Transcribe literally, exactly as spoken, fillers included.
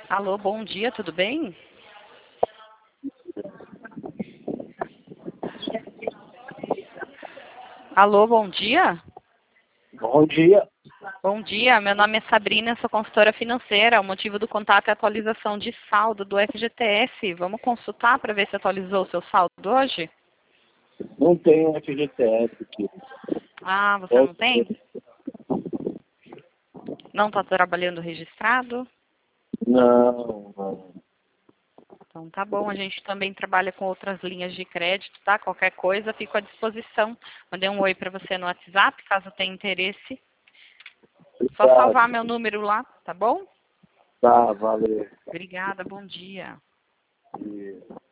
Alô, bom dia, tudo bem? Alô, bom dia? Bom dia. Bom dia, meu nome é Sabrina, sou consultora financeira. O motivo do contato é a atualização de saldo do F G T S. Vamos consultar para ver se atualizou o seu saldo hoje? Não tenho F G T S aqui. Ah, você Eu- não tem? Não está trabalhando registrado? Não, não. Então tá bom, a gente também trabalha com outras linhas de crédito, tá? Qualquer coisa, fico à disposição. Mandei um oi para você no WhatsApp, caso tenha interesse. Só salvar Obrigado. meu número lá, tá bom? Tá, valeu. Obrigada, bom dia. E-